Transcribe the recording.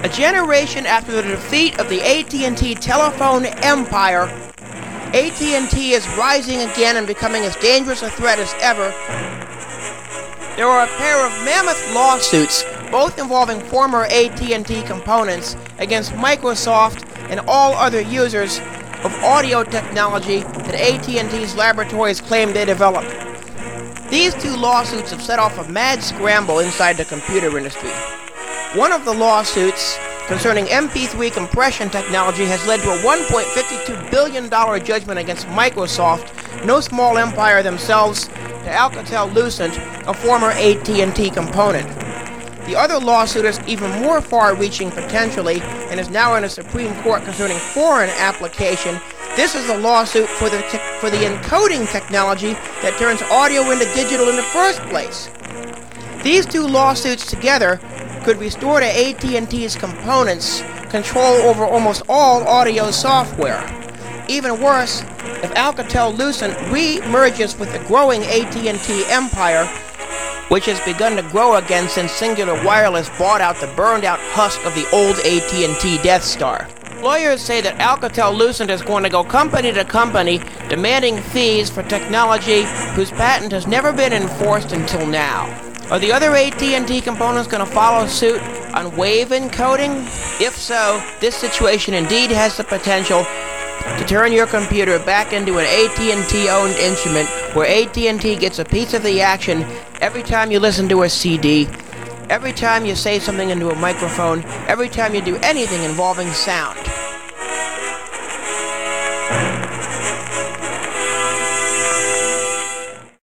A generation after the defeat of the AT&T telephone empire, AT&T is rising again and becoming as dangerous a threat as ever. There are a pair of mammoth lawsuits, both involving former AT&T components, against Microsoft and all other users of audio technology that AT&T's laboratories claim they developed. These two lawsuits have set off a mad scramble inside the computer industry. One of the lawsuits, concerning MP3 compression technology, has led to a $1.52 billion judgment against Microsoft, no small empire themselves, to Alcatel-Lucent, a former AT&T component. The other lawsuit is even more far-reaching potentially, and is now in a Supreme Court concerning foreign application. This is a lawsuit for the encoding technology that turns audio into digital in the first place. These two lawsuits together could restore to AT&T's components control over almost all audio software. Even worse, if Alcatel-Lucent re-merges with the growing AT&T empire, which has begun to grow again since Singular Wireless bought out the burned-out husk of the old AT&T Death Star. Lawyers say that Alcatel-Lucent is going to go company to company, demanding fees for technology whose patent has never been enforced until now. Are the other AT&T components going to follow suit on wave encoding? If so, this situation indeed has the potential to turn your computer back into an AT&T-owned instrument where AT&T gets a piece of the action every time you listen to a CD, every time you say something into a microphone, every time you do anything involving sound.